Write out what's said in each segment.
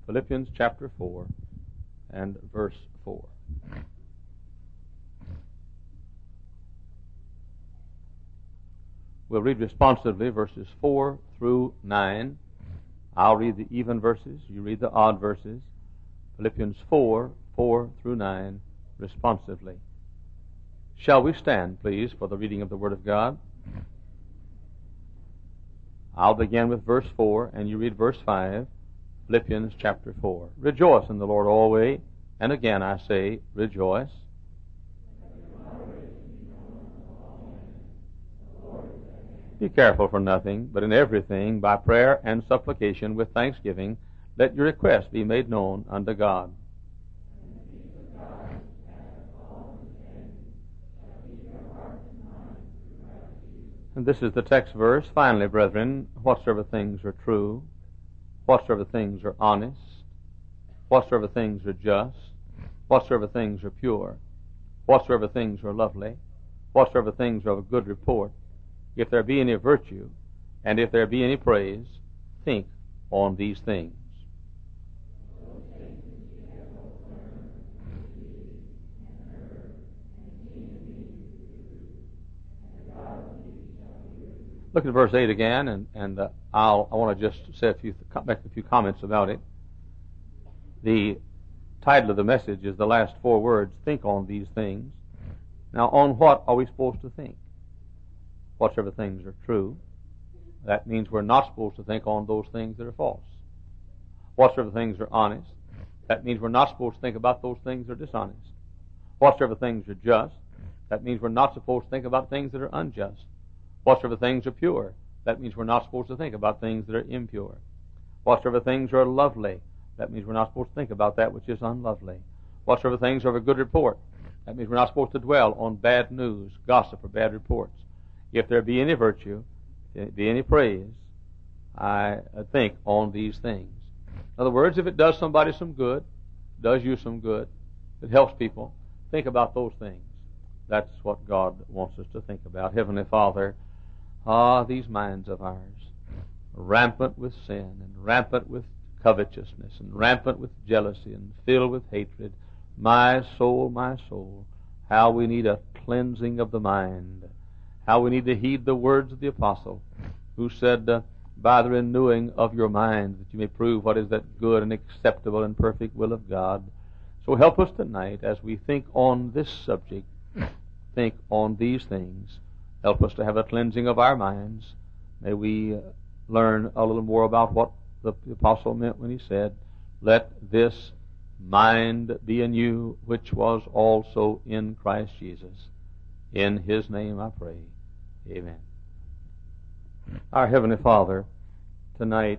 Philippians chapter 4 and verse 4. We'll read responsively verses 4 through 9. I'll read the even verses, you read the odd verses. Philippians 4 through 9, responsively. Shall we stand, please, for the reading of the Word of God? I'll begin with verse 4, and you read verse 5, Philippians chapter 4. Rejoice in the Lord always, and again I say, rejoice. Be careful for nothing, but in everything, by prayer and supplication with thanksgiving, let your requests be made known unto God. And this is the text verse. Finally, brethren, whatsoever things are true, whatsoever things are honest, whatsoever things are just, whatsoever things are pure, whatsoever things are lovely, whatsoever things are of good report, if there be any virtue, and if there be any praise, think on these things. Look at verse 8 again, and I want to just say make a few comments about it. The title of the message is the last four words, think on these things. Now, on what are we supposed to think? Whatsoever things are true. That means we're not supposed to think on those things that are false. Whatsoever things are honest. That means we're not supposed to think about those things that are dishonest. Whatsoever things are just. That means we're not supposed to think about things that are unjust. Whatsoever things are pure, that means we're not supposed to think about things that are impure. Whatsoever things are lovely, that means we're not supposed to think about that which is unlovely. Whatsoever things are of a good report, that means we're not supposed to dwell on bad news, gossip, or bad reports. If there be any virtue, if there be any praise, I think on these things. In other words, if it does somebody some good, does you some good, it helps people, think about those things. That's what God wants us to think about. Heavenly Father, these minds of ours, rampant with sin, and rampant with covetousness, and rampant with jealousy, and filled with hatred. My soul, how we need a cleansing of the mind. How we need to heed the words of the apostle, who said, by the renewing of your mind, that you may prove what is that good and acceptable and perfect will of God. So help us tonight as we think on this subject, think on these things. Help us to have a cleansing of our minds. May we learn a little more about what the apostle meant when he said, let this mind be in you, which was also in Christ Jesus. In His name I pray. Amen. Our Heavenly Father, tonight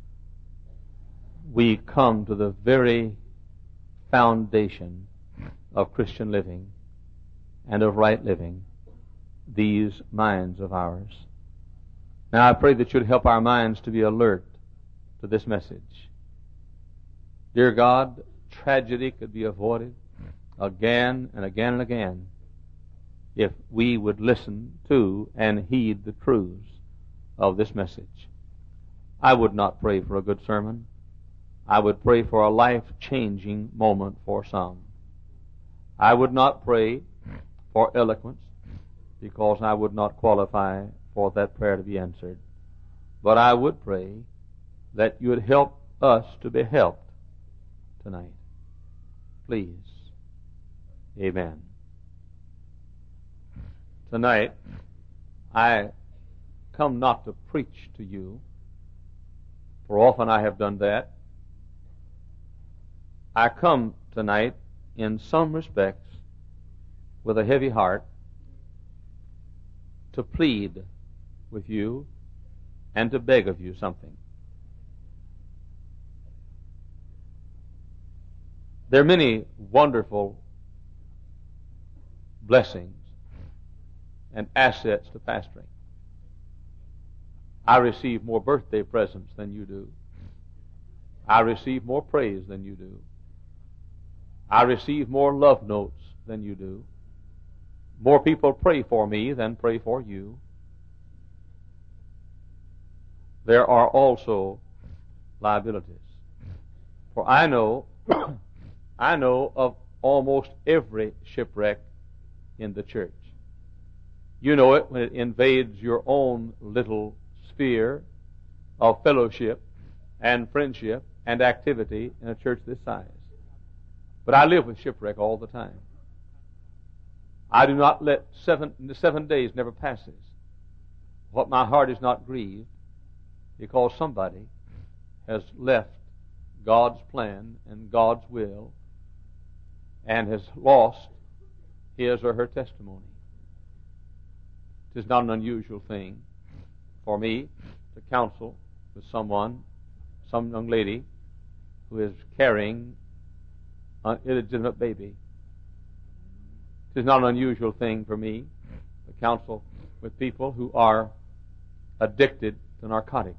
we come to the very foundation of Christian living and of right living, these minds of ours. Now I pray that you'd help our minds to be alert to this message. Dear God, tragedy could be avoided again and again and again if we would listen to and heed the truths of this message. I would not pray for a good sermon. I would pray for a life-changing moment for some. I would not pray for eloquence, because I would not qualify for that prayer to be answered. But I would pray that you would help us to be helped tonight. Please. Amen. Tonight, I come not to preach to you, for often I have done that. I come tonight, in some respects, with a heavy heart, to plead with you and to beg of you something. There are many wonderful blessings and assets to pastoring. I receive more birthday presents than you do. I receive more praise than you do. I receive more love notes than you do. More people pray for me than pray for you. There are also liabilities. For I know, I know of almost every shipwreck in the church. You know it when it invades your own little sphere of fellowship and friendship and activity in a church this size. But I live with shipwreck all the time. I do not let 7 days never passes. What my heart is not grieved because somebody has left God's plan and God's will and has lost his or her testimony. It is not an unusual thing for me to counsel with someone, some young lady who is carrying an illegitimate baby. It is not an unusual thing for me to counsel with people who are addicted to narcotics.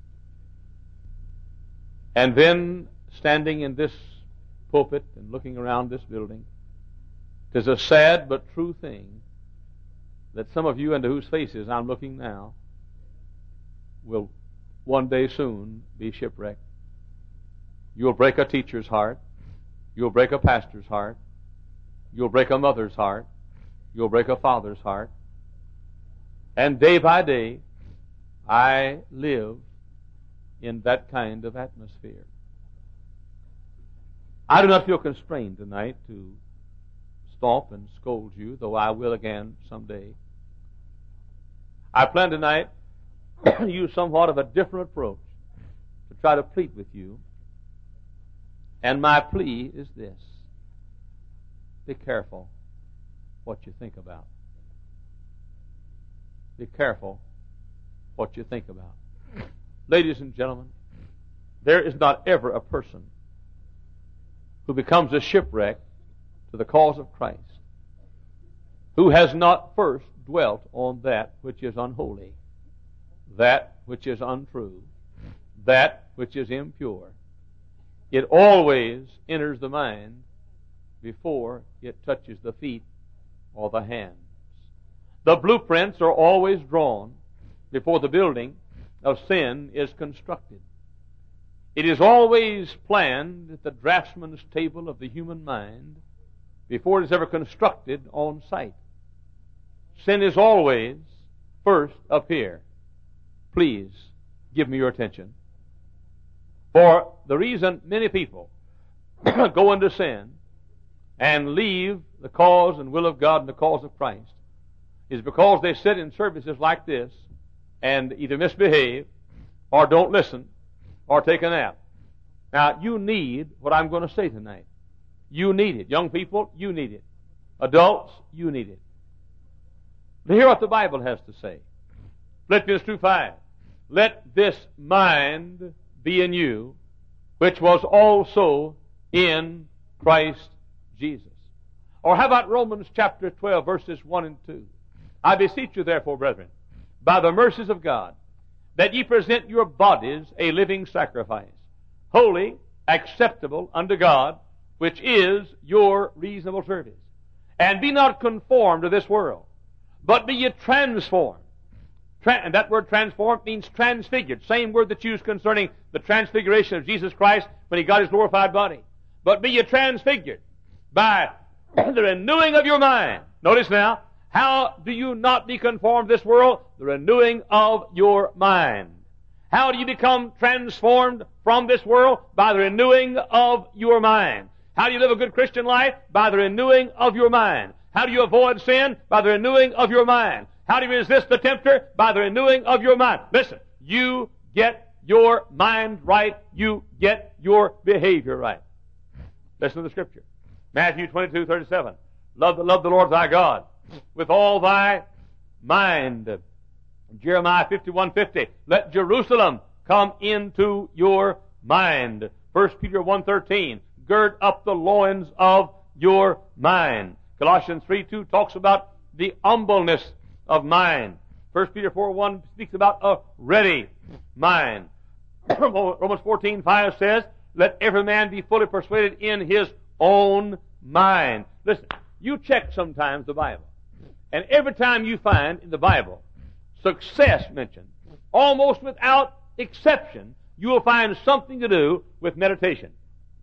And then, standing in this pulpit and looking around this building, it is a sad but true thing that some of you into whose faces I'm looking now will one day soon be shipwrecked. You'll break a teacher's heart. You'll break a pastor's heart. You'll break a mother's heart. You'll break a father's heart. And day by day, I live in that kind of atmosphere. I do not feel constrained tonight to stomp and scold you, though I will again someday. I plan tonight to use somewhat of a different approach to try to plead with you. And my plea is this: be careful what you think about. Be careful what you think about. Ladies and gentlemen, there is not ever a person who becomes a shipwreck to the cause of Christ who has not first dwelt on that which is unholy, that which is untrue, that which is impure. It always enters the mind before it touches the feet or the hands. The blueprints are always drawn before the building of sin is constructed. It is always planned at the draftsman's table of the human mind before it is ever constructed on sight. Sin is always first up here. Please give me your attention. For the reason many people go into sin and leave the cause and will of God and the cause of Christ is because they sit in services like this and either misbehave or don't listen or take a nap. Now, you need what I'm going to say tonight. You need it. Young people, you need it. Adults, you need it. But hear what the Bible has to say. Philippians 2:5. Let this mind be in you, which was also in Christ Jesus. Or how about Romans chapter 12, verses 1 and 2? I beseech you, therefore, brethren, by the mercies of God, that ye present your bodies a living sacrifice, holy, acceptable unto God, which is your reasonable service. And be not conformed to this world, but be ye transformed. And that word transformed means transfigured. Same word that's used concerning the transfiguration of Jesus Christ when He got His glorified body. But be ye transfigured by the renewing of your mind. Notice now, how do you not be conformed to this world? The renewing of your mind. How do you become transformed from this world? By the renewing of your mind. How do you live a good Christian life? By the renewing of your mind. How do you avoid sin? By the renewing of your mind. How do you resist the tempter? By the renewing of your mind. Listen, you get your mind right. You get your behavior right. Listen to the Scripture. Matthew 22:37. Love the Lord thy God with all thy mind. Jeremiah 51:50. Let Jerusalem come into your mind. 1 Peter 1:13. Gird up the loins of your mind. Colossians 3:2 talks about the humbleness of mind. 1 Peter 4:1 speaks about a ready mind. Romans 14:5 says, let every man be fully persuaded in his own mind. Listen, you check sometimes the Bible, and every time you find in the Bible success mentioned, almost without exception, you will find something to do with meditation.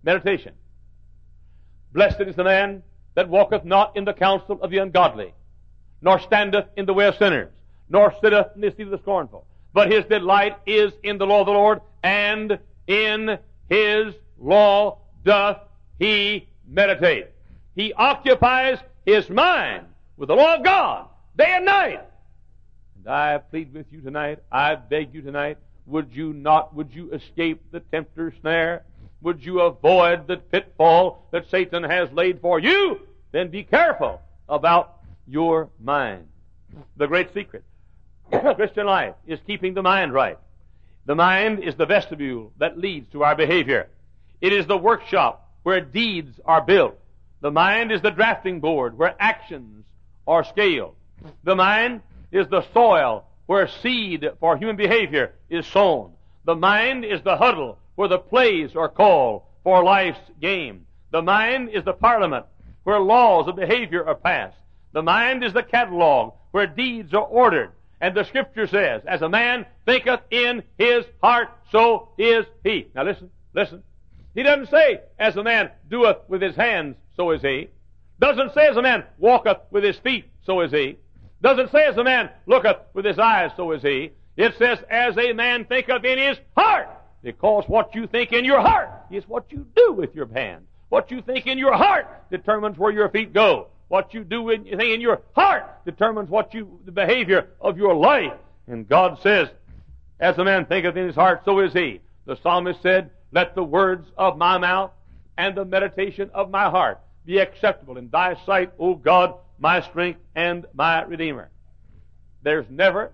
Meditation. Blessed is the man that walketh not in the counsel of the ungodly, nor standeth in the way of sinners, nor sitteth in the seat of the scornful. But his delight is in the law of the Lord, and in his law doth he meditate. He occupies his mind with the law of God day and night. And I plead with you tonight, I beg you tonight, would you escape the tempter's snare? Would you avoid the pitfall that Satan has laid for you? Then be careful about your mind. The great secret of Christian life is keeping the mind right. The mind is the vestibule that leads to our behavior. It is the workshop where deeds are built. The mind is the drafting board where actions are scaled. The mind is the soil where seed for human behavior is sown. The mind is the huddle where the plays are called for life's game. The mind is the parliament where laws of behavior are passed. The mind is the catalog where deeds are ordered. And the Scripture says, as a man thinketh in his heart, so is he. Now listen. He doesn't say, as a man doeth with his hands, so is he. Doesn't say, as a man walketh with his feet, so is he. Doesn't say, as a man looketh with his eyes, so is he. It says, as a man thinketh in his heart. Because what you think in your heart is what you do with your hands. What you think in your heart determines where your feet go. What you do think in your heart determines the behavior of your life. And God says, as a man thinketh in his heart, so is he. The psalmist said, let the words of my mouth and the meditation of my heart be acceptable in thy sight, O God, my strength and my Redeemer. There's never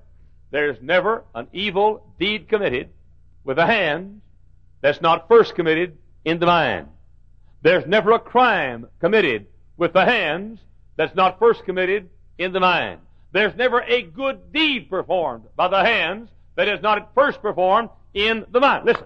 an evil deed committed with the hands that's not first committed in the mind. There's never a crime committed with the hands that's not first committed in the mind. There's never a good deed performed by the hands that is not at first performed in the mind. Listen.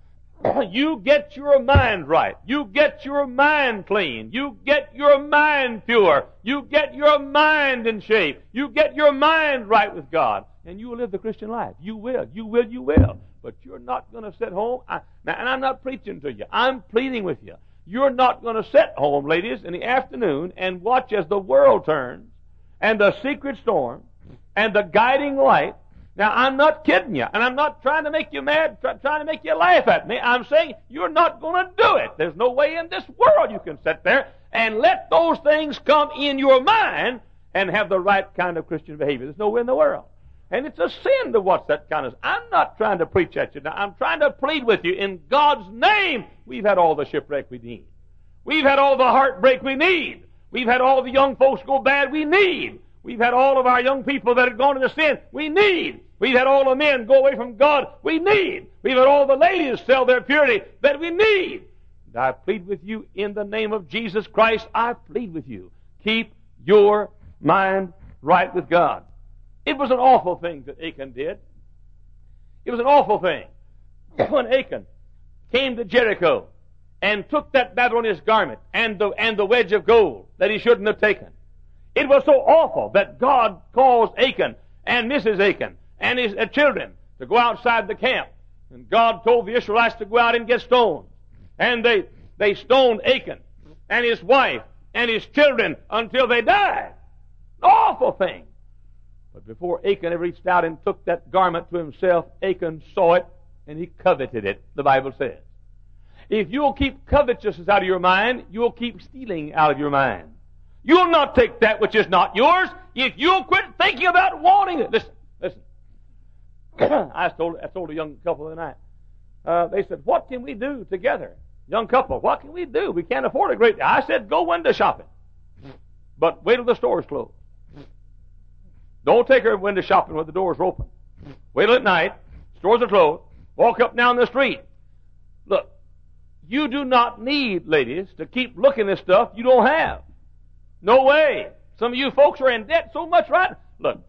You get your mind right. You get your mind clean. You get your mind pure. You get your mind in shape. You get your mind right with God. And you will live the Christian life. You will. But you're not going to sit home. And I'm not preaching to you. I'm pleading with you. You're not going to sit home, ladies, in the afternoon and watch as the world turns and the secret storm and the guiding light. Now, I'm not kidding you, and I'm not trying to make you mad, trying to make you laugh at me. I'm saying you're not going to do it. There's no way in this world you can sit there and let those things come in your mind and have the right kind of Christian behavior. There's no way in the world. And it's a sin to watch that kind of... I'm not trying to preach at you now. I'm trying to plead with you. In God's name, we've had all the shipwreck we need. We've had all the heartbreak we need. We've had all the young folks go bad we need. We've had all of our young people that have gone into sin we need. We've had all the men go away from God we need. We've had all the ladies sell their purity that we need. And I plead with you in the name of Jesus Christ, I plead with you. Keep your mind right with God. It was an awful thing that Achan did. It was an awful thing. When Achan came to Jericho and took that Babylonian garment and the wedge of gold that he shouldn't have taken. It was so awful that God caused Achan and Mrs. Achan and his children to go outside the camp. And God told the Israelites to go out and get stoned. And they stoned Achan and his wife and his children until they died. An awful thing. But before Achan ever reached out and took that garment to himself, Achan saw it and he coveted it, the Bible says. If you'll keep covetousness out of your mind, you'll keep stealing out of your mind. You'll not take that which is not yours if you'll quit thinking about wanting it. Listen. I told a young couple the other night. They said, what can we do together? Young couple, what can we do? We can't afford a great deal. I said, go window shopping. But wait till the store's closed. Don't take her window shopping when the doors are open. Wait till at night, stores are closed, walk up and down the street. Look, you do not need, ladies, to keep looking at stuff you don't have. No way. Some of you folks are in debt so much, right? Look.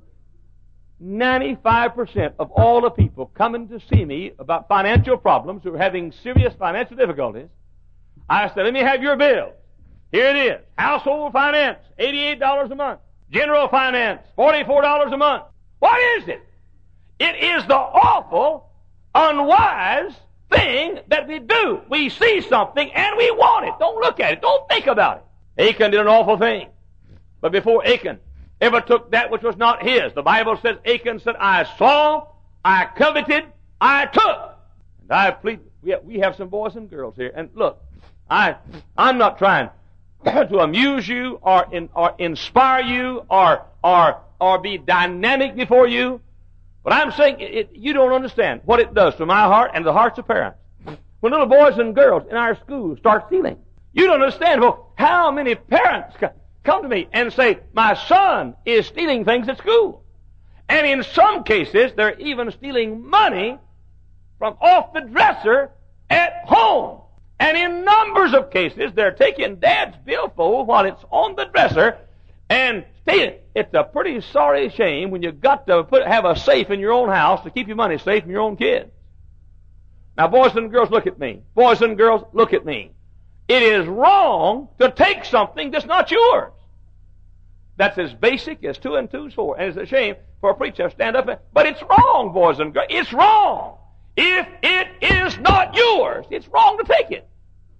95% of all the people coming to see me about financial problems who are having serious financial difficulties, I said, let me have your bill. Here it is. Household finance, $88 a month. General finance, $44 a month. What is it? It is the awful, unwise thing that we do. We see something and we want it. Don't look at it. Don't think about it. Achan did an awful thing. But before Achan ever took that which was not his, the Bible says Achan said, I saw, I coveted, I took. And I plead, we have some boys and girls here. And look, I'm not trying to amuse you or inspire you or be dynamic before you. But I'm saying you don't understand what it does to my heart and the hearts of parents. When little boys and girls in our schools start stealing, you don't understand how many parents come to me and say, my son is stealing things at school. And in some cases, they're even stealing money from off the dresser at home. And in numbers of cases, they're taking Dad's billfold while it's on the dresser and stealing. It's a pretty sorry shame when you've got to have a safe in your own house to keep your money safe from your own kids. Now, boys and girls, look at me. Boys and girls, look at me. It is wrong to take something that's not yours. That's as basic as 2 and 2 is 4. And it's a shame for a preacher to stand up but it's wrong, boys and girls. It's wrong. If it is not yours, it's wrong to take it.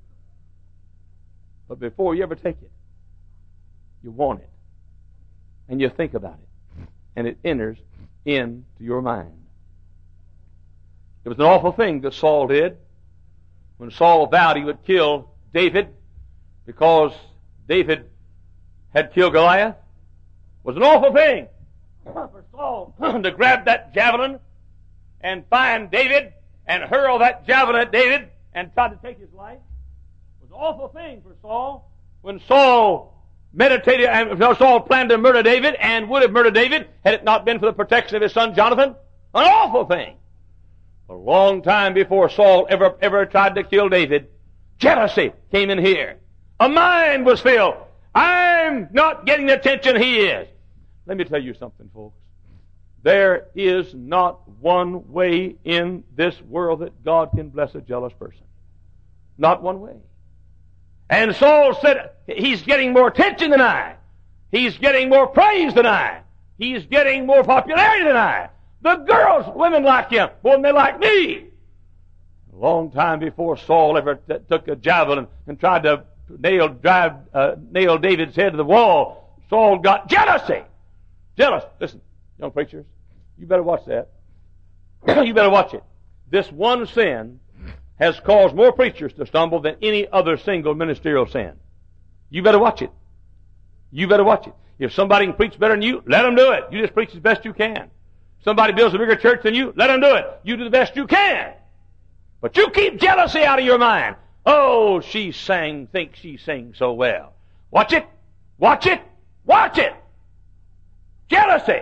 But before you ever take it, you want it. And you think about it. And it enters into your mind. It was an awful thing that Saul did when Saul vowed he would kill David because David had killed Goliath. It was an awful thing for Saul to grab that javelin and find David and hurl that javelin at David and try to take his life. It was an awful thing for Saul when Saul meditated and Saul planned to murder David and would have murdered David had it not been for the protection of his son Jonathan. An awful thing. A long time before Saul ever tried to kill David, jealousy came in here. A mind was filled. I'm not getting the attention he is. Let me tell you something, folks. There is not one way in this world that God can bless a jealous person. Not one way. And Saul said, he's getting more attention than I. He's getting more praise than I. He's getting more popularity than I. The girls, women like him more than they like me. A long time before Saul ever took a javelin and tried to nail David's head to the wall, Saul got jealousy. Jealous. Listen, young preachers, you better watch that. You better watch it. This one sin has caused more preachers to stumble than any other single ministerial sin. You better watch it. You better watch it. If somebody can preach better than you, let them do it. You just preach as best you can. Somebody builds a bigger church than you, let them do it. You do the best you can. But you keep jealousy out of your mind. Oh, thinks she sings so well. Watch it. Watch it. Watch it. Jealousy.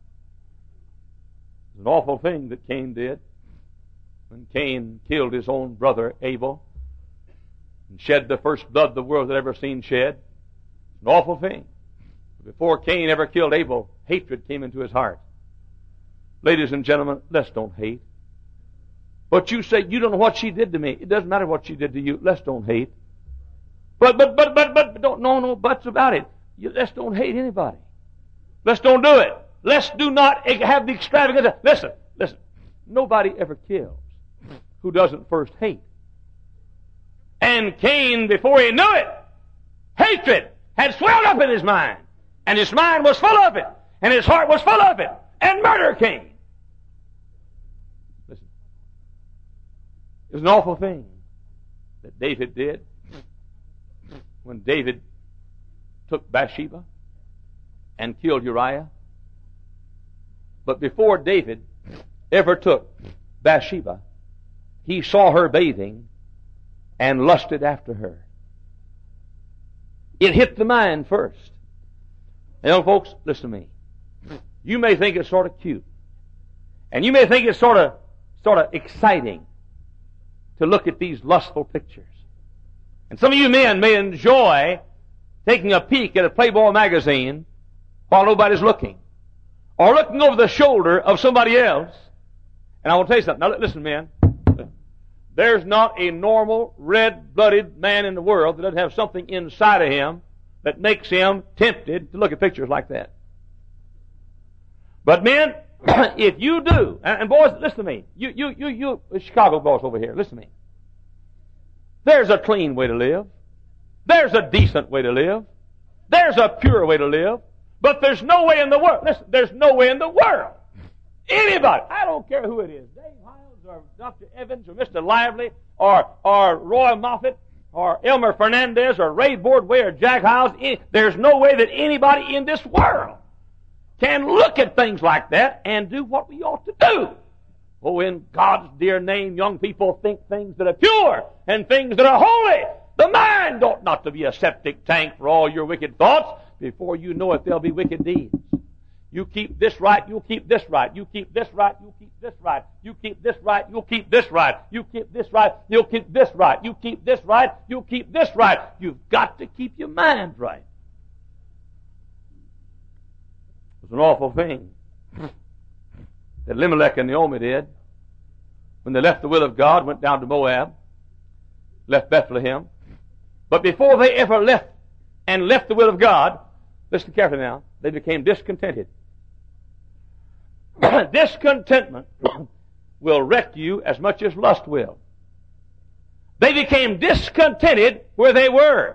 It's an awful thing that Cain did when Cain killed his own brother Abel and shed the first blood the world had ever seen shed. It's an awful thing. Before Cain ever killed Abel, hatred came into his heart. Ladies and gentlemen, let's don't hate. But you say, you don't know what she did to me. It doesn't matter what she did to you. Let's don't hate. But don't, no buts about it. Let's don't hate anybody. Let's don't do it. Let's do not have the extravagance. Listen. Nobody ever kills who doesn't first hate. And Cain, before he knew it, hatred had swelled up in his mind. And his mind was full of it. And his heart was full of it. And murder came. Listen. It was an awful thing that David did when David took Bathsheba and killed Uriah. But before David ever took Bathsheba, he saw her bathing and lusted after her. It hit the mind first. Now, young folks, listen to me. You may think it's sort of cute. And you may think it's sort of exciting to look at these lustful pictures. And some of you men may enjoy taking a peek at a Playboy magazine while nobody's looking. Or looking over the shoulder of somebody else. And I will tell you something. Now listen, men. There's not a normal, red-blooded man in the world that doesn't have something inside of him that makes him tempted to look at pictures like that. But men, if you do, and boys, listen to me. You Chicago boys over here, listen to me. There's a clean way to live. There's a decent way to live. There's a pure way to live. But there's no way in the world, listen, there's no way in the world. Anybody, I don't care who it is, Dave Hiles or Dr. Evans or Mr. Lively or Roy Moffett or Elmer Fernandez or Ray Bordway or Jack Hiles, there's no way that anybody in this world can look at things like that and do what we ought to do. Oh, in God's dear name, young people, think things that are pure and things that are holy. The mind ought not to be a septic tank for all your wicked thoughts. Before you know it, there'll be wicked deeds. You keep this right, you'll keep this right. You keep this right, you'll keep this right. You keep this right, you'll keep this right. You keep this right, you'll keep this right. You keep this right, you'll keep this right. You've got to keep your mind right. It was an awful thing that Elimelech and Naomi did when they left the will of God, went down to Moab, left Bethlehem. But before they ever left the will of God, listen carefully now, they became discontented. Discontentment will wreck you as much as lust will. They became discontented where they were.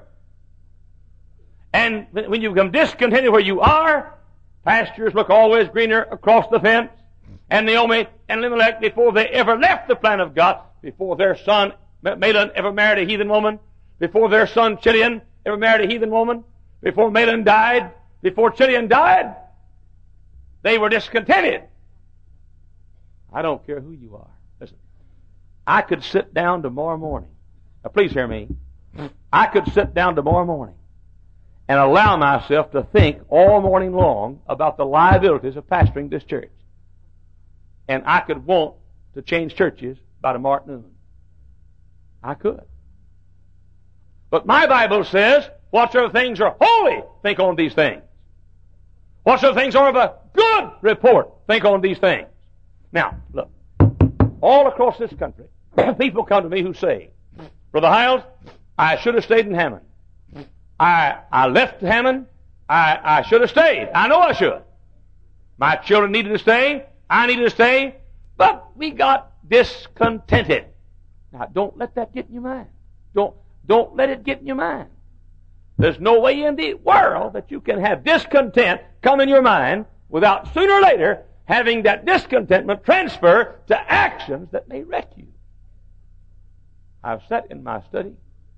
And when you become discontented where you are, pastures look always greener across the fence. And Naomi and Elimelech, before they ever left the plan of God, before their son Mahlon ever married a heathen woman, before their son Chilion ever married a heathen woman, before Mahlon died, before Chilion died, they were discontented. I don't care who you are. Listen, I could sit down tomorrow morning. Now please hear me. I could sit down tomorrow morning and allow myself to think all morning long about the liabilities of pastoring this church. And I could want to change churches by tomorrow at noon. I could. But my Bible says, whatsoever things are holy, think on these things. Whatsoever things are of a good report, think on these things. Now, look, all across this country, people come to me who say, Brother Hiles, I should have stayed in Hammond. I left Hammond. I should have stayed. I know I should. My children needed to stay. I needed to stay. But we got discontented. Now, don't let that get in your mind. Don't let it get in your mind. There's no way in the world that you can have discontent come in your mind without sooner or later having that discontentment transfer to actions that may wreck you. I've sat in my study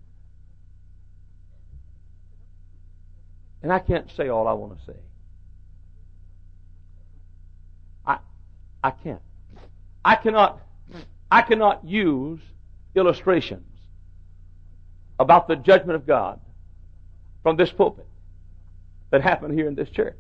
and I can't say all I want to say. I can't. I cannot use illustrations about the judgment of God from this pulpit that happened here in this church.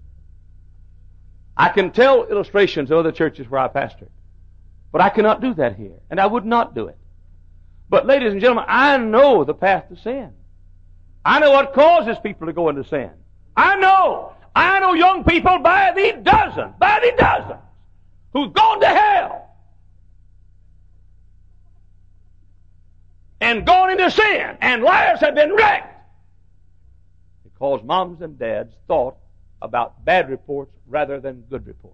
I can tell illustrations of other churches where I pastored, but I cannot do that here, and I would not do it. But ladies and gentlemen, I know the path to sin. I know what causes people to go into sin. I know young people by the dozens, who've gone to hell and gone into sin, and lives have been wrecked because moms and dads thought about bad reports rather than good reports.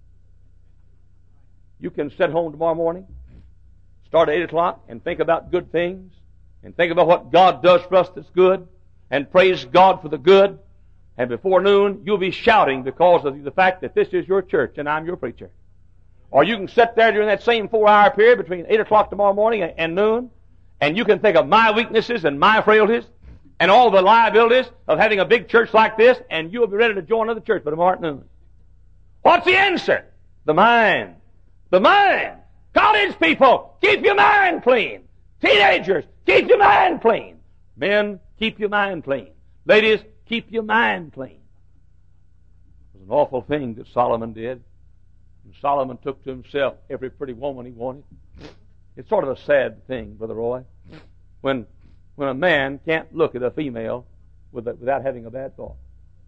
You can sit home tomorrow morning, start at 8 o'clock, and think about good things, and think about what God does for us that's good, and praise God for the good, and before noon, you'll be shouting because of the fact that this is your church and I'm your preacher. Or you can sit there during that same 4-hour period between 8 o'clock tomorrow morning and noon, and you can think of my weaknesses and my frailties and all the liabilities of having a big church like this, and you'll be ready to join another church by tomorrow at noon. What's the answer? The mind. The mind. College people, keep your mind clean. Teenagers, keep your mind clean. Men, keep your mind clean. Ladies, keep your mind clean. It was an awful thing that Solomon did. And Solomon took to himself every pretty woman he wanted. It's sort of a sad thing, Brother Roy, when a man can't look at a female without having a bad thought.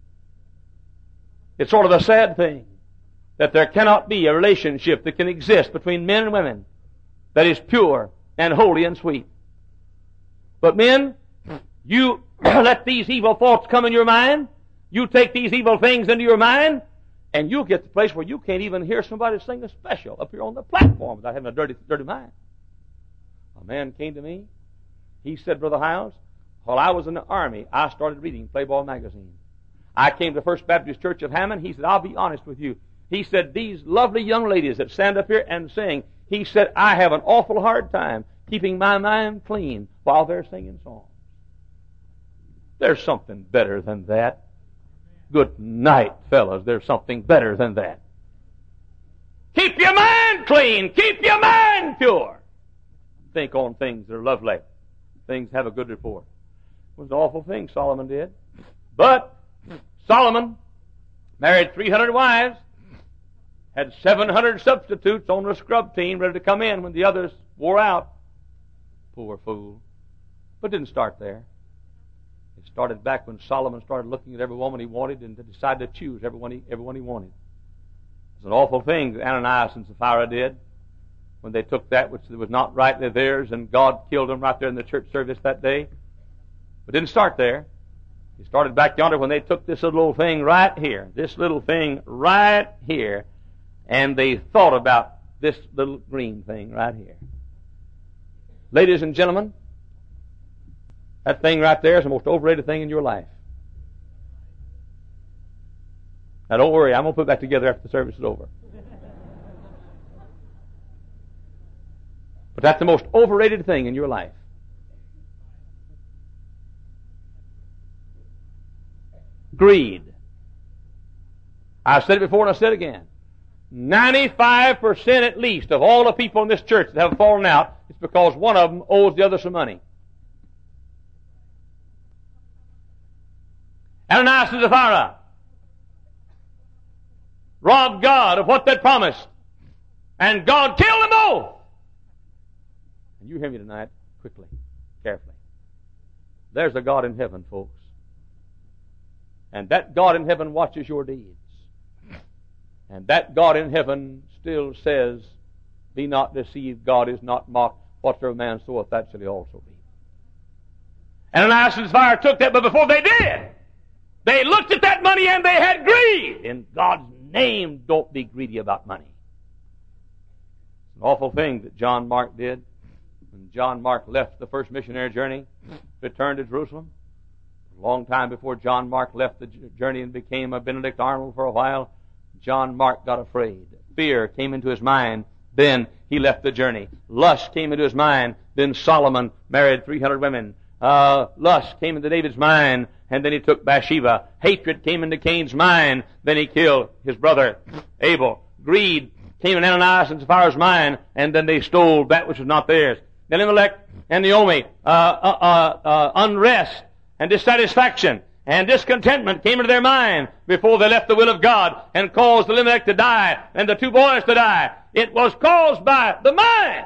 It's sort of a sad thing that there cannot be a relationship that can exist between men and women that is pure and holy and sweet. But men, you let these evil thoughts come in your mind. You take these evil things into your mind, And you'll get to the place where you can't even hear somebody sing a special up here on the platform without having a dirty mind. A man came to me. He said, Brother Hiles, while I was in the army, I started reading Playboy magazine. I came to First Baptist Church of Hammond. He said, I'll be honest with you. He said, these lovely young ladies that stand up here and sing, he said, I have an awful hard time keeping my mind clean while they're singing songs. There's something better than that. Good night, fellas. There's something better than that. Keep your mind clean. Keep your mind pure. Think on things that are lovely. Things have a good report. It was an awful thing Solomon did. But Solomon married 300 wives, had 700 substitutes on the scrub team ready to come in when the others wore out. Poor fool. But didn't start there. It started back when Solomon started looking at every woman he wanted and decided to choose everyone he wanted. It's an awful thing that Ananias and Sapphira did when they took that which was not rightly theirs, and God killed them right there in the church service that day. But didn't start there. He started back yonder when they took this little thing right here, and they thought about this little green thing right here. Ladies and gentlemen, that thing right there is the most overrated thing in your life. Now don't worry, I'm going to put it back together after the service is over. But that's the most overrated thing in your life. Greed. I've said it before and I've said it again. 95% at least of all the people in this church that have fallen out, it's because one of them owes the other some money. Ananias and Sapphira robbed God of what they promised, and God killed them both. And you hear me tonight, quickly, carefully. There's a God in heaven, folks. And that God in heaven watches your deeds. And that God in heaven still says, be not deceived, God is not mocked. Whatsoever man soweth, that shall he also reap. Ananias and Sapphira took that, but before they did, they looked at that money and they had greed. In God's name, don't be greedy about money. It's an awful thing that John Mark did. When John Mark left the first missionary journey, returned to Jerusalem, a long time before John Mark left the journey and became a Benedict Arnold for a while, John Mark got afraid. Fear came into his mind. Then he left the journey. Lust came into his mind. Then Solomon married 300 women. Lust came into David's mind, and then he took Bathsheba. Hatred came into Cain's mind. Then he killed his brother Abel. Greed came in Ananias and Sapphira's mind, and then they stole that which was not theirs. Elimelech and Naomi, unrest and dissatisfaction and discontentment came into their mind before they left the will of God and caused Elimelech to die and the two boys to die. It was caused by the mind.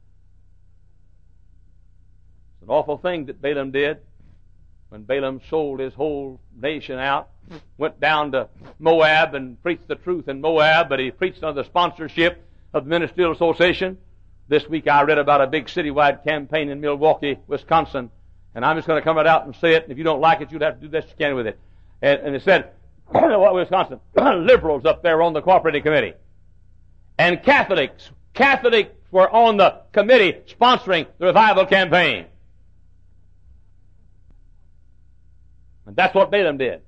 It's an awful thing that Balaam did when Balaam sold his whole nation out, went down to Moab and preached the truth in Moab, but he preached under the sponsorship of the Ministerial Association. This week I read about a big citywide campaign in Milwaukee, Wisconsin, and I'm just going to come right out and say it, and if you don't like it, you'll have to do this you can with it. And it said, Wisconsin, liberals up there on the cooperating committee, and Catholics were on the committee sponsoring the revival campaign. And that's what Balaam did.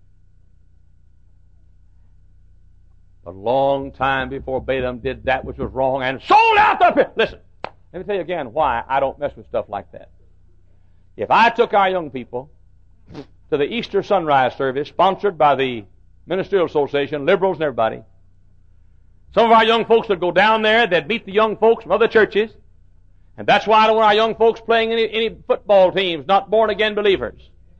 A long time before Balaam did that which was wrong and sold out the... Listen, let me tell you again why I don't mess with stuff like that. If I took our young people to the Easter sunrise service sponsored by the Ministerial Association, liberals and everybody, some of our young folks would go down there, they'd meet the young folks from other churches, and that's why I don't want our young folks playing any football teams, not born-again believers.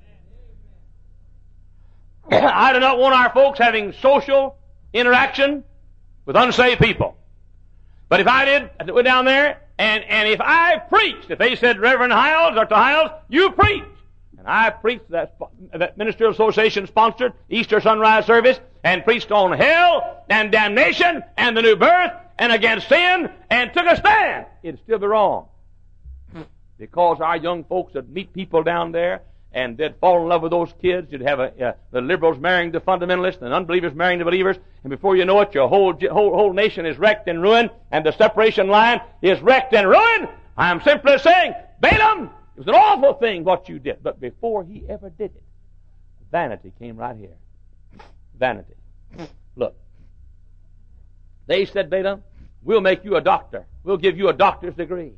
I do not want our folks having social interaction with unsaved people. But if I did, I went down there, and if I preached, if they said, Reverend Hiles, Dr. Hiles, you preach, and I preached that Ministerial Association sponsored Easter sunrise service, and preached on hell and damnation and the new birth and against sin, and took a stand, it'd still be wrong. Because our young folks would meet people down there, and they'd fall in love with those kids. You'd have the liberals marrying the fundamentalists and unbelievers marrying the believers, and before you know it, your whole nation is wrecked and ruined, and the separation line is wrecked and ruined. I'm simply saying, Balaam, it was an awful thing what you did. But before he ever did it, vanity came right here. Vanity. Look. They said, Balaam, we'll make you a doctor. We'll give you a doctor's degree.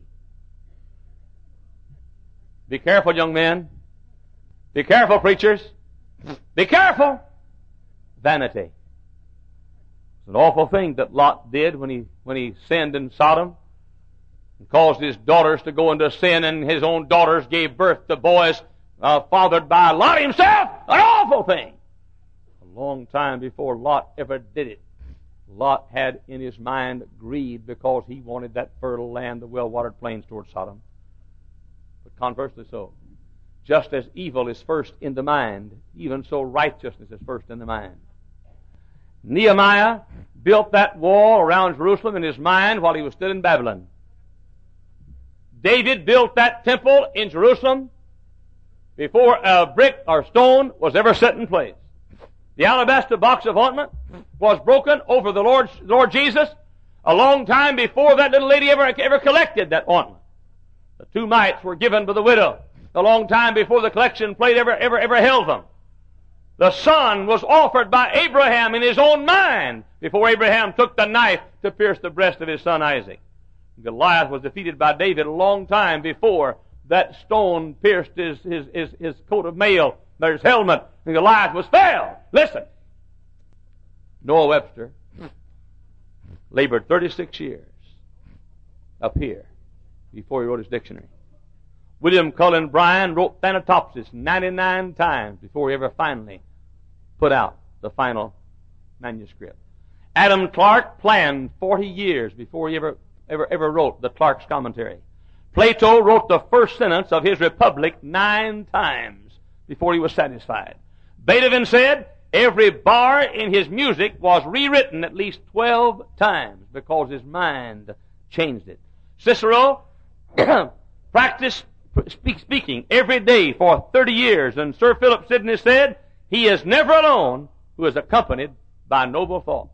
Be careful, young men. Be careful, preachers. Be careful. Vanity. It's an awful thing that Lot did when he sinned in Sodom and caused his daughters to go into sin, and his own daughters gave birth to boys fathered by Lot himself. An awful thing. A long time before Lot ever did it, Lot had in his mind greed because he wanted that fertile land, the well-watered plains toward Sodom. But conversely so. Just as evil is first in the mind, even so righteousness is first in the mind. Nehemiah built that wall around Jerusalem in his mind while he was still in Babylon. David built that temple in Jerusalem before a brick or stone was ever set in place. The alabaster box of ointment was broken over the Lord Jesus a long time before that little lady ever collected that ointment. The 2 mites were given by the widow a long time before the collection plate ever held them. The son was offered by Abraham in his own mind before Abraham took the knife to pierce the breast of his son Isaac. Goliath was defeated by David a long time before that stone pierced his coat of mail, or his helmet, and Goliath was fell. Listen, Noah Webster labored 36 years up here before he wrote his dictionary. William Cullen Bryant wrote Thanatopsis 99 times before he ever finally put out the final manuscript. Adam Clarke planned 40 years before he ever wrote the Clarke's Commentary. Plato wrote the first sentence of his Republic 9 times before he was satisfied. Beethoven said every bar in his music was rewritten at least 12 times because his mind changed it. Cicero practiced speaking every day for 30 years, and Sir Philip Sidney said, he is never alone who is accompanied by noble thoughts.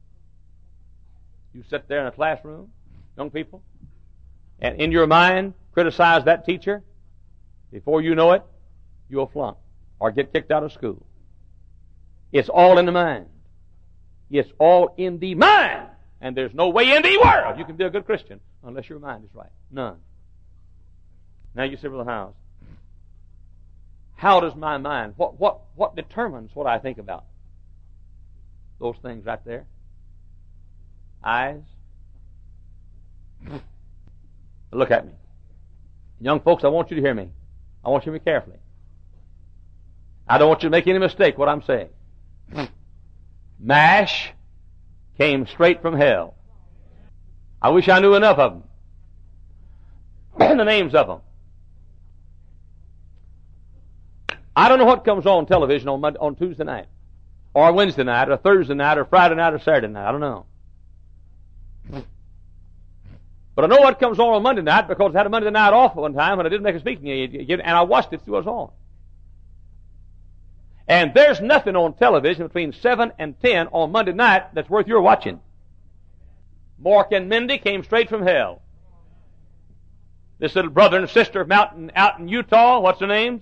You sit there in a classroom, young people, and in your mind criticize that teacher. Before you know it, you'll flunk or get kicked out of school. It's all in the mind. It's all in the mind. And there's no way in the world you can be a good Christian unless your mind is right. None. Now you say, Brother Howes, how does my mind, what determines what I think about? Those things right there. Eyes. Look at me. Young folks, I want you to hear me. I want you to hear me carefully. I don't want you to make any mistake what I'm saying. MASH came straight from hell. I wish I knew enough of them. The names of them. I don't know what comes on television on Tuesday night, or Wednesday night, or Thursday night, or Friday night, or Saturday night. I don't know. But I know what comes on Monday night because I had a Monday night off one time when I didn't make a speaking engagement, and I watched it through it was on. And there's nothing on television between 7 and 10 on Monday night that's worth your watching. Mork and Mindy came straight from hell. This little brother and sister out in Utah, what's their names?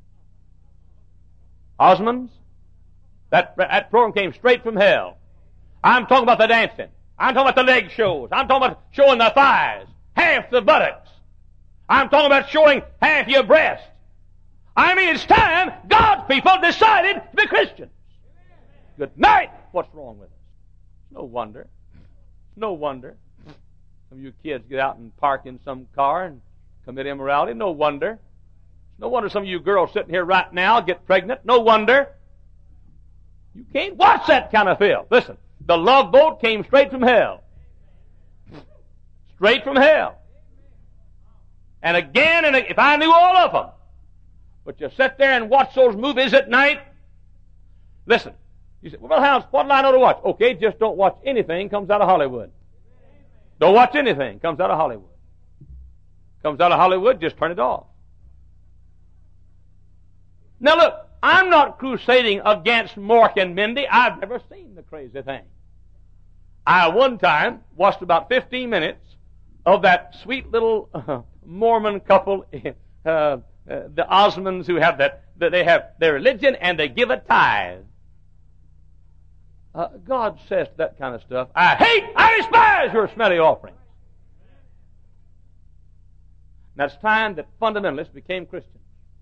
Osmonds. That program came straight from hell. I'm talking about the dancing. I'm talking about the leg shows. I'm talking about showing the thighs, half the buttocks. I'm talking about showing half your breast. I mean, it's time God's people decided to be Christians. Good night. What's wrong with us? No wonder. No wonder. Some of you kids get out and park in some car and commit immorality. No wonder. No wonder some of you girls sitting here right now get pregnant. No wonder. You can't watch that kind of film. Listen, the Love Boat came straight from hell. Straight from hell. And again, and if I knew all of them, but you sit there and watch those movies at night. Listen, you say, well, House, what do I know to watch? Okay, just don't watch anything comes out of Hollywood. Don't watch anything comes out of Hollywood. Comes out of Hollywood, just turn it off. Now look, I'm not crusading against Mork and Mindy. I've never seen the crazy thing. I one time watched about 15 minutes of that sweet little Mormon couple, the Osmonds, who have they have their religion and they give a tithe. God says to that kind of stuff, I despise your smelly offerings. And that's time that fundamentalists became Christians.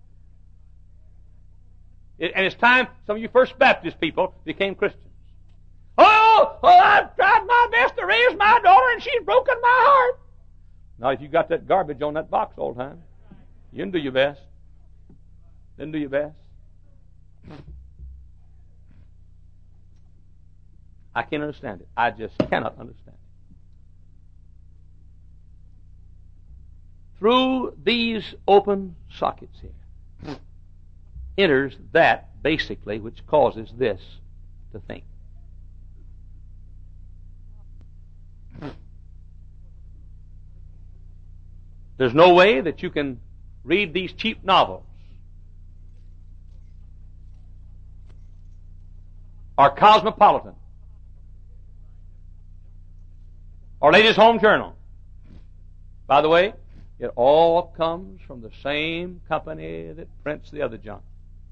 And it's time some of you First Baptist people became Christians. Oh, I've tried my best to raise my daughter and she's broken my heart. Now, if you got that garbage on that box all the time, you didn't do your best. Didn't do your best. I can't understand it. I just cannot understand it. Through these open sockets here enters that, basically, which causes this to think. There's no way that you can read these cheap novels or Cosmopolitan or Ladies' Home Journal. By the way, it all comes from the same company that prints the other junk.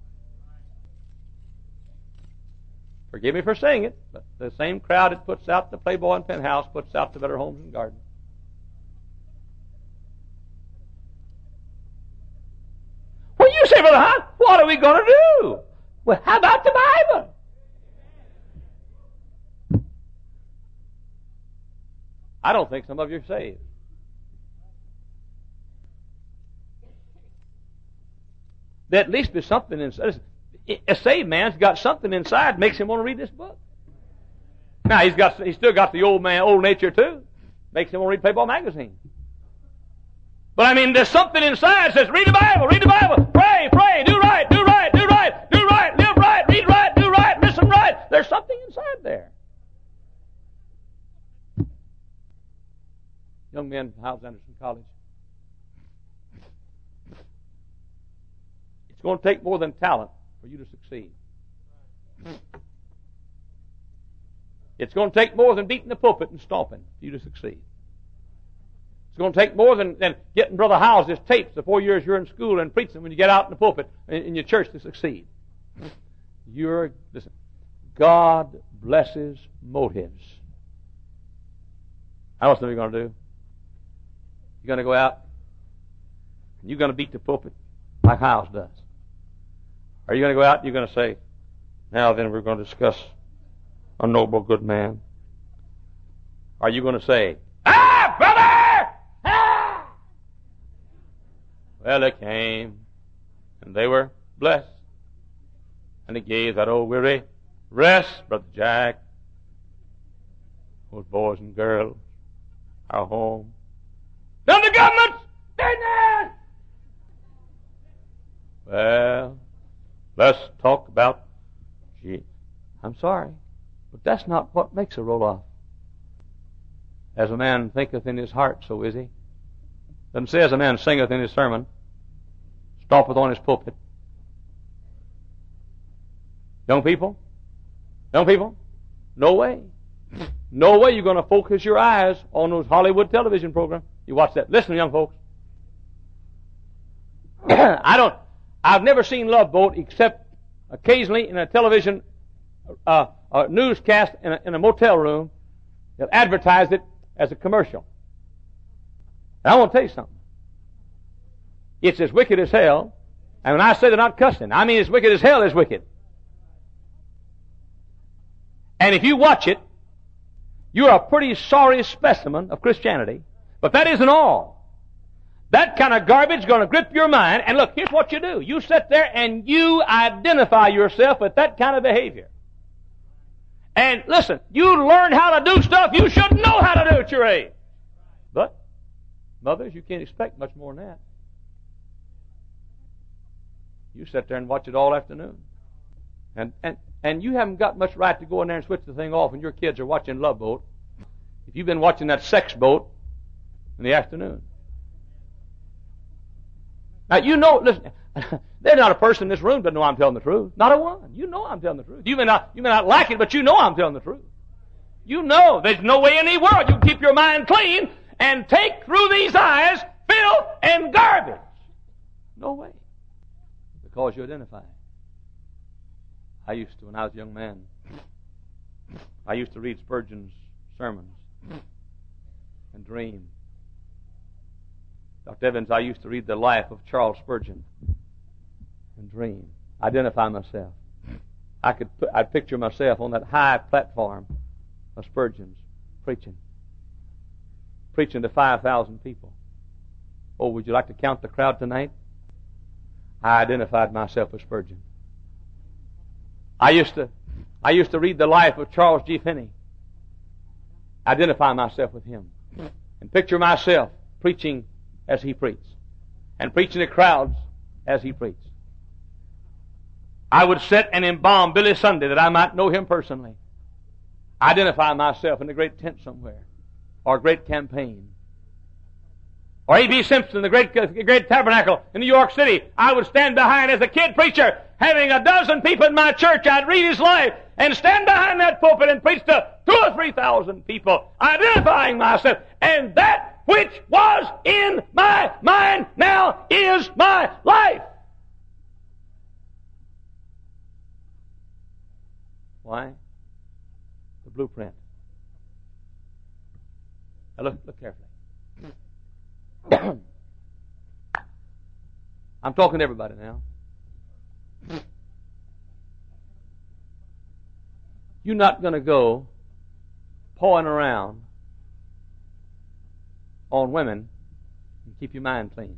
Forgive me for saying it, but the same crowd that puts out the Playboy and Penthouse puts out the Better Homes and Gardens. Well, you say, Brother Hunt, what are we going to do? Well, how about the Bible? I don't think some of you are saved. There at least be something inside. A saved man's got something inside that makes him want to read this book. Now, he's still got the old nature too. Makes him want to read Playboy magazine. But I mean, there's something inside that says, read the Bible, pray, do right, live right, read right, do right, listen right. There's something inside there. Young men from Hyles Anderson College. It's going to take more than talent for you to succeed. It's going to take more than beating the pulpit and stomping for you to succeed. It's going to take more than getting Brother Howes' tapes the 4 years you're in school and preaching when you get out in the pulpit in your church to succeed. Listen, God blesses motives. I know what you're going to do. You're going to go out and you're going to beat the pulpit like Howes does. Are you going to go out and you're going to say, now then we're going to discuss a noble good man? Are you going to say, brother! Ah! Well, they came and they were blessed. And he gave that old weary rest, Brother Jack. Those boys and girls are home. Now the government's business! Well, let's talk about Jesus. I'm sorry, but that's not what makes a roll-off. As a man thinketh in his heart, so is he. Doesn't say as a man singeth in his sermon, stompeth on his pulpit. Young people, no way. No way you're going to focus your eyes on those Hollywood television programs. You watch that. Listen, young folks. I've never seen Love Boat except occasionally in a television newscast in a motel room that advertised it as a commercial. And I want to tell you something. It's as wicked as hell. And when I say they're not cussing, I mean as wicked as hell is wicked. And if you watch it, you're a pretty sorry specimen of Christianity. But that isn't all. That kind of garbage is going to grip your mind. And look, here's what you do. You sit there and you identify yourself with that kind of behavior. And listen, you learn how to do stuff you shouldn't know how to do at your age. But, mothers, you can't expect much more than that. You sit there and watch it all afternoon. And you haven't got much right to go in there and switch the thing off when your kids are watching Love Boat if you've been watching that sex boat in the afternoon. Now, you know, listen, There's not a person in this room that know I'm telling the truth. Not a one. You know I'm telling the truth. You may not like it, but you know I'm telling the truth. You know there's no way in the world you can keep your mind clean and take through these eyes filth and garbage. No way. Because you identify. I used to, when I was a young man, I used to read Spurgeon's sermons and dream. Dr. Evans, I used to read the life of Charles Spurgeon and dream. Identify myself. I'd picture myself on that high platform of Spurgeon's preaching to 5,000 people. Oh, would you like to count the crowd tonight? I identified myself with Spurgeon. I used to read the life of Charles G. Finney. Identify myself with him. And picture myself preaching as he preached. And preaching to crowds as he preached. I would sit and embalm Billy Sunday that I might know him personally. Identify myself in the great tent somewhere. Or a great campaign. Or A.B. Simpson, the great tabernacle in New York City. I would stand behind as a kid preacher, having a dozen people in my church. I'd read his life and stand behind that pulpit and preach to 2,000 or 3,000 people, identifying myself. And that which was in my mind now is my life. Why? The blueprint. Now look carefully. I'm talking to everybody now. You're not going to go pawing around on women and keep your mind clean.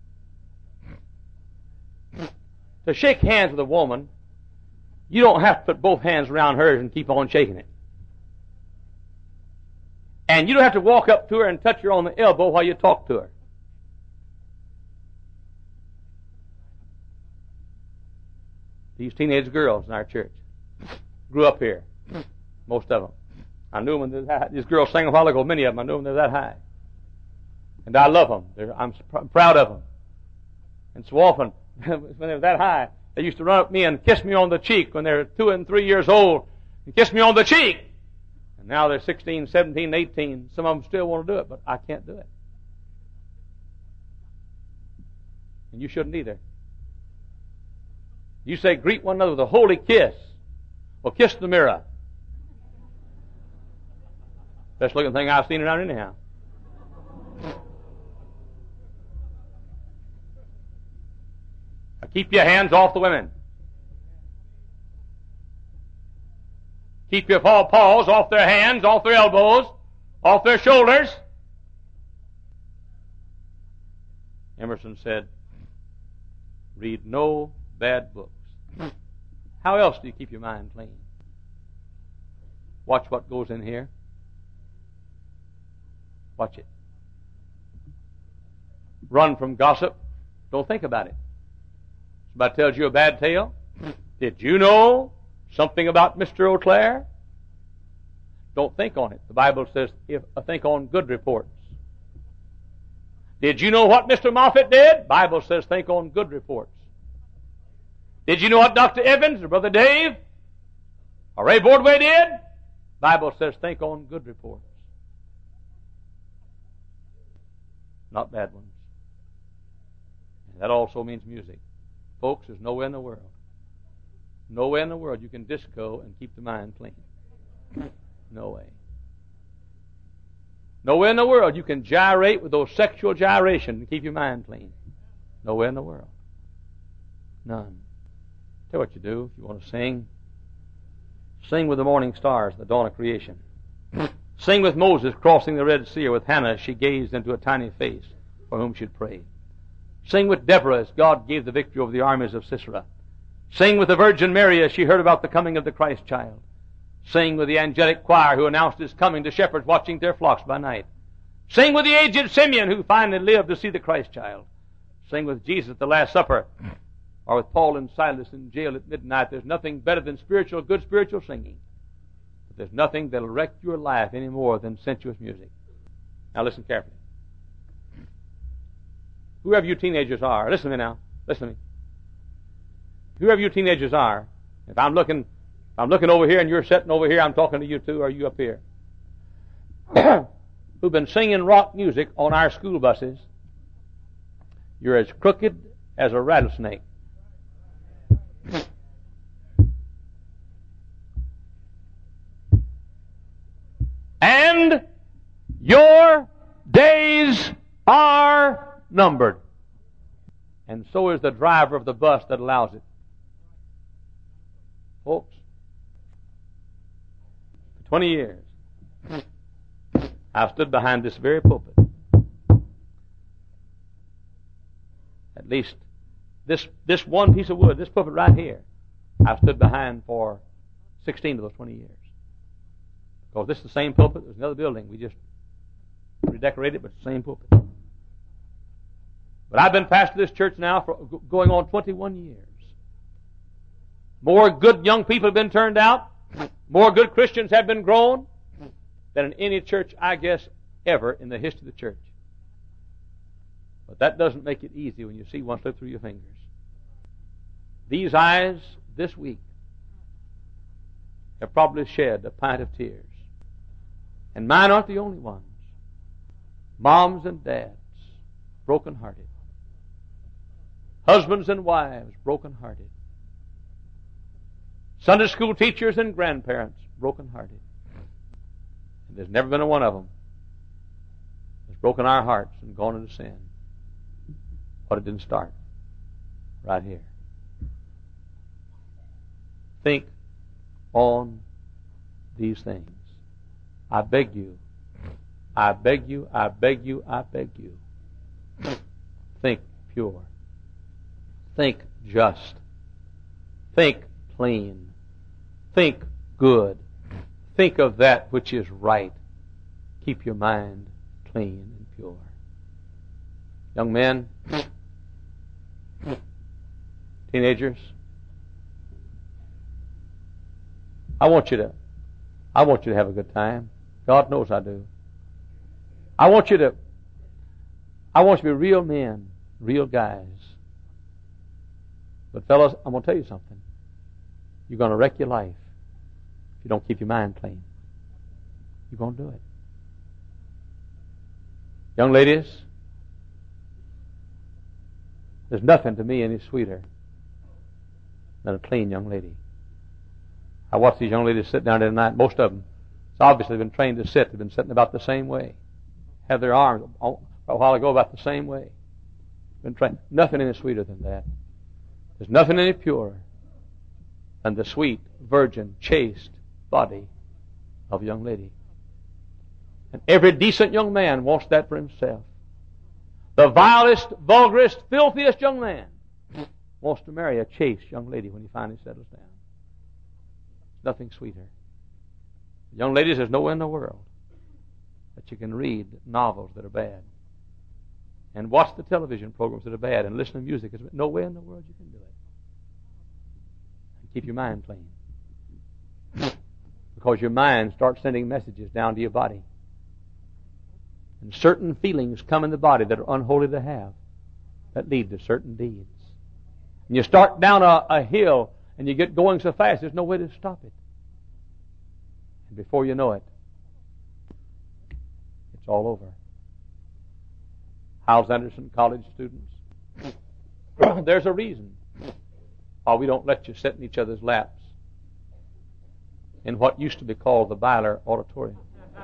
To shake hands with a woman, you don't have to put both hands around hers and keep on shaking it. And you don't have to walk up to her and touch her on the elbow while you talk to her. These teenage girls in our church grew up here, most of them. I knew them when these girls sang a while ago, many of them, I knew them, they're that high. And I love them. I'm proud of them. And so often, when they were that high, they used to run up to me and kiss me on the cheek when they were 2 and 3 years old, and kiss me on the cheek. And now they're 16, 17, 18. Some of them still want to do it, but I can't do it. And you shouldn't either. You say, greet one another with a holy kiss. Well, kiss the mirror. Best looking thing I've seen around anyhow. Now keep your hands off the women. Keep your paws off their hands, off their elbows, off their shoulders. Emerson said, read no bad books. How else do you keep your mind clean? Watch what goes in here. Watch it. Run from gossip. Don't think about it. Somebody tells you a bad tale. Did you know something about Mr. O'Clair? Don't think on it. The Bible says, think on good reports. Did you know what Mr. Moffat did? Bible says, think on good reports. Did you know what Dr. Evans or Brother Dave or Ray Bordway did? Bible says, think on good reports. Not bad ones. And that also means music. Folks, there's nowhere in the world you can disco and keep the mind clean. No way. Nowhere in the world you can gyrate with those sexual gyrations and keep your mind clean. Nowhere in the world. None. Tell what you do if you want to sing. Sing with the morning stars, the dawn of creation. Sing with Moses crossing the Red Sea, or with Hannah as she gazed into a tiny face for whom she'd prayed. Sing with Deborah as God gave the victory over the armies of Sisera. Sing with the Virgin Mary as she heard about the coming of the Christ child. Sing with the angelic choir who announced his coming to shepherds watching their flocks by night. Sing with the aged Simeon who finally lived to see the Christ child. Sing with Jesus at the Last Supper, or with Paul and Silas in jail at midnight. There's nothing better than good spiritual singing. But there's nothing that'll wreck your life any more than sensuous music. Now listen carefully. Whoever you teenagers are, listen to me now. Listen to me. whoever you teenagers are, if I'm looking over here and you're sitting over here, I'm talking to you too, or you up here, who've been singing rock music on our school buses, you're as crooked as a rattlesnake. And your days are numbered. And so is the driver of the bus that allows it. Folks, for 20 years, I've stood behind this very pulpit. At least this one piece of wood, this pulpit right here, I've stood behind for 16 of those 20 years. Because this is the same pulpit. There's another building. We just redecorated it, but it's the same pulpit. But I've been pastor of this church now for going on 21 years. More good young people have been turned out. More good Christians have been grown than in any church, I guess, ever in the history of the church. But that doesn't make it easy when you see one slip through your fingers. These eyes this week have probably shed a pint of tears. And mine aren't the only ones. Moms and dads, broken-hearted. Husbands and wives, broken-hearted. Sunday school teachers and grandparents, broken-hearted. And there's never been a one of them that's broken our hearts and gone into sin. But it didn't start right here. Think on these things. I beg you, I beg you, I beg you, I beg you. Think pure. Think just. Think clean. Think good. Think of that which is right. Keep your mind clean and pure. Young men, teenagers, I want you to have a good time. God knows I do. I want you to be real men, real guys. But fellas, I'm going to tell you something. You're going to wreck your life if you don't keep your mind clean. You're going to do it. Young ladies, there's nothing to me any sweeter than a clean young lady. I watch these young ladies sit down there tonight. Most of them, it's obviously been trained to sit. They've been sitting about the same way. Have their arms a while ago about the same way. Been trained. Nothing any sweeter than that. There's nothing any purer than the sweet, virgin, chaste body of a young lady. And every decent young man wants that for himself. The vilest, vulgarest, filthiest young man wants to marry a chaste young lady when he finally settles down. Nothing sweeter. Young ladies, there's nowhere in the world that you can read novels that are bad and watch the television programs that are bad and listen to music. There's nowhere in the world you can do it. And keep your mind clean. Because your mind starts sending messages down to your body. And certain feelings come in the body that are unholy to have that lead to certain deeds. And you start down a hill and you get going so fast, there's no way to stop it. And before you know it, it's all over. Hyles Anderson College students, there's a reason why we don't let you sit in each other's laps in what used to be called the Byler Auditorium.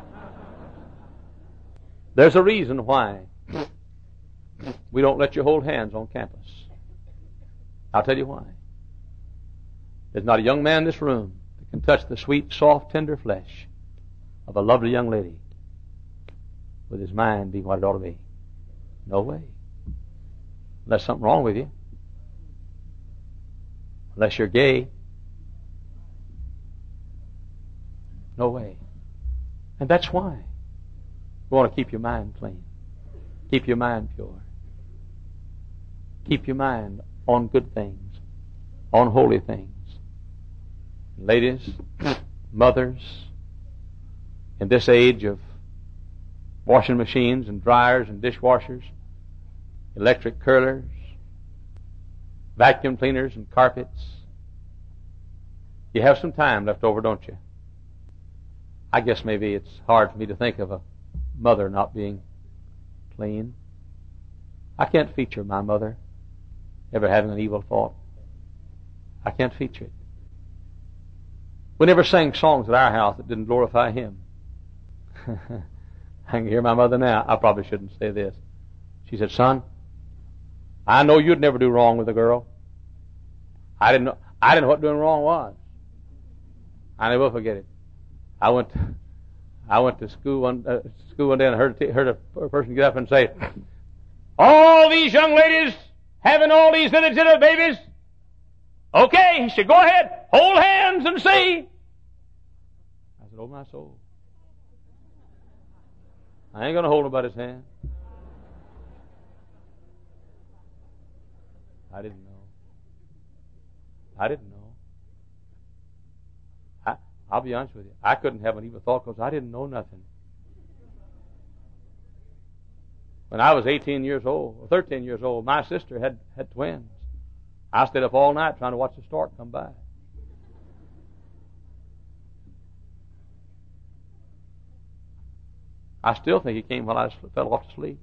There's a reason why we don't let you hold hands on campus. I'll tell you why. There's not a young man in this room that can touch the sweet, soft, tender flesh of a lovely young lady with his mind being what it ought to be. No way. Unless something wrong with you. Unless you're gay. No way. And that's why you want to keep your mind clean. Keep your mind pure. Keep your mind on good things, on holy things. Ladies, mothers, in this age of washing machines and dryers and dishwashers, electric curlers, vacuum cleaners and carpets. You have some time left over, don't you? I guess maybe it's hard for me to think of a mother not being clean. I can't feature my mother ever having an evil thought. I can't feature it. We never sang songs at our house that didn't glorify Him. I can hear my mother now. I probably shouldn't say this. She said, "Son, I know you'd never do wrong with a girl. I didn't know what doing wrong was. I never will forget it. I went to school one day and heard a person get up and say, 'All these young ladies having all these little babies. Okay,' he said, 'go ahead, hold hands and see.' I said, 'Oh, my soul. I ain't going to hold nobody's hand.' I didn't know. I'll be honest with you. I couldn't have an evil thought because I didn't know nothing. When I was 18 years old, or 13 years old, my sister had twins. I stayed up all night trying to watch the stork come by. I still think he came while I fell off to sleep.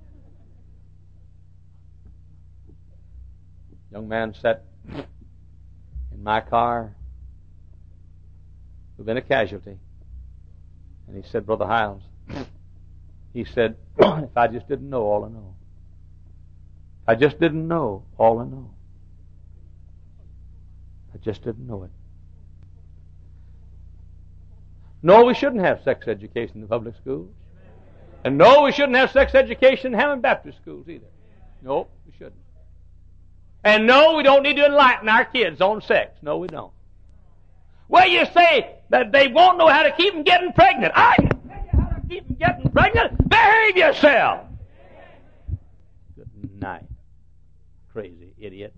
Young man sat in my car who'd been a casualty. And he said, "Brother Hiles," he said, "if I just didn't know all I know. If I just didn't know all I know. I just didn't know it." No, we shouldn't have sex education in the public schools. And no, we shouldn't have sex education in Hammond Baptist schools either. No, we shouldn't. And no, we don't need to enlighten our kids on sex. No, we don't. Well, you say that they won't know how to keep them getting pregnant. I can tell you how to keep them getting pregnant. Behave yourself. Good night, crazy idiots.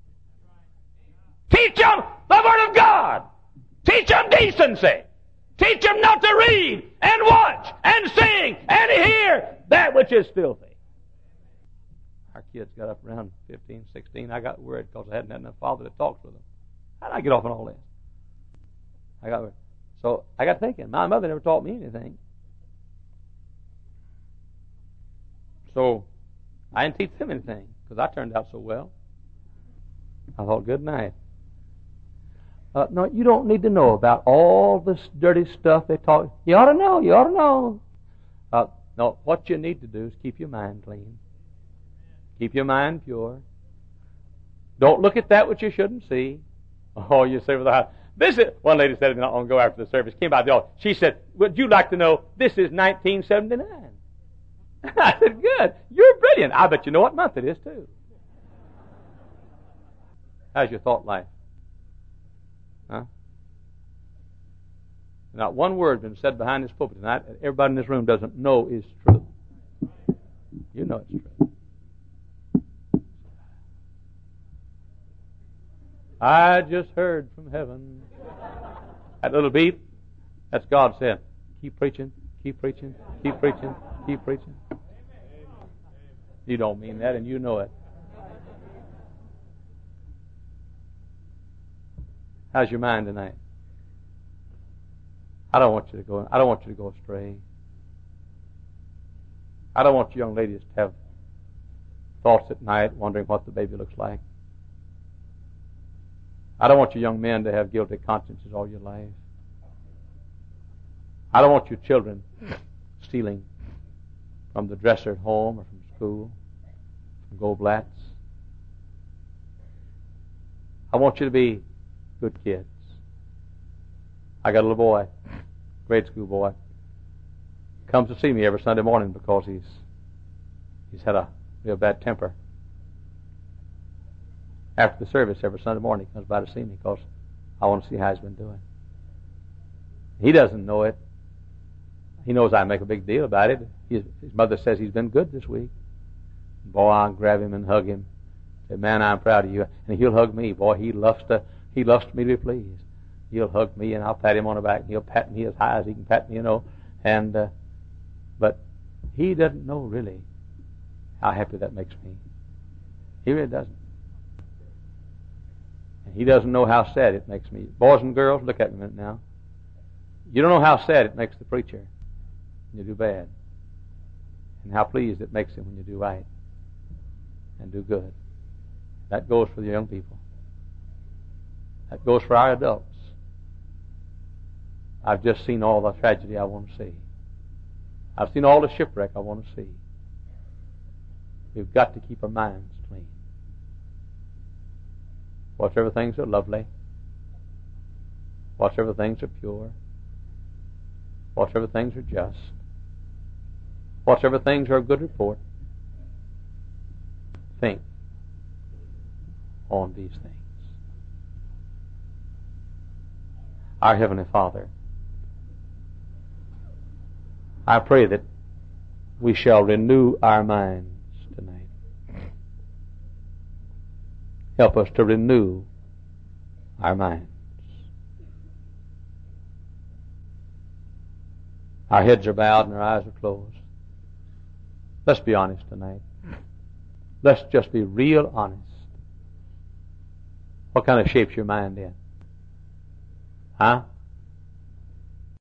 Teach them the Word of God. Teach them decency. Teach them not to read and watch and sing and hear that which is filthy. Our kids got up around 15, 16. I got worried because I hadn't had enough father to talk with them. How did I get off on all this? I got worried. So I got thinking, my mother never taught me anything. So I didn't teach them anything because I turned out so well. I thought, good night. No, you don't need to know about all this dirty stuff they talk. You ought to know. You ought to know. No, what you need to do is keep your mind clean. Keep your mind pure. Don't look at that which you shouldn't see. Oh, you say, this is, one lady said to me not long ago after the service, came by the altar. She said, "Would you like to know, this is 1979. I said, "Good. You're brilliant. I bet you know what month it is, too." How's your thought life? Huh? Not one word been said behind this pulpit tonight that everybody in this room doesn't know is true. You know it's true. I just heard from heaven. That little beat, that's God saying, keep preaching, keep preaching, keep preaching, keep preaching. You don't mean that, and you know it. How's your mind tonight? I don't want you to go astray. I don't want you young ladies to have thoughts at night wondering what the baby looks like. I don't want you young men to have guilty consciences all your life. I don't want you children stealing from the dresser at home or from school, from Goldblatt's. I want you to be good kids. I got a little boy, grade school boy, comes to see me every Sunday morning because he's had a real bad temper. After the service every Sunday morning, he comes by to see me because I want to see how he's been doing. He doesn't know it. He knows I make a big deal about it. His mother says he's been good this week. Boy, I'll grab him and hug him. Say, "Man, I'm proud of you." And he'll hug me. Boy, he loves me to be pleased. He'll hug me and I'll pat him on the back. And he'll pat me as high as he can pat me, And but he doesn't know really how happy that makes me. He really doesn't. He doesn't know how sad it makes me. Boys and girls, look at me a minute now. You don't know how sad it makes the preacher when you do bad, and how pleased it makes him when you do right and do good. That goes for the young people. That goes for our adults. I've just seen all the tragedy I want to see. I've seen all the shipwreck I want to see. We've got to keep our minds clean. Whatsoever things are lovely, whatsoever things are pure, whatsoever things are just, whatsoever things are of good report, think on these things. Our Heavenly Father, I pray that we shall renew our minds tonight. Help us to renew our minds. Our heads are bowed and our eyes are closed. Let's be honest tonight. Let's just be real honest. What kind of shape's your mind in? Huh?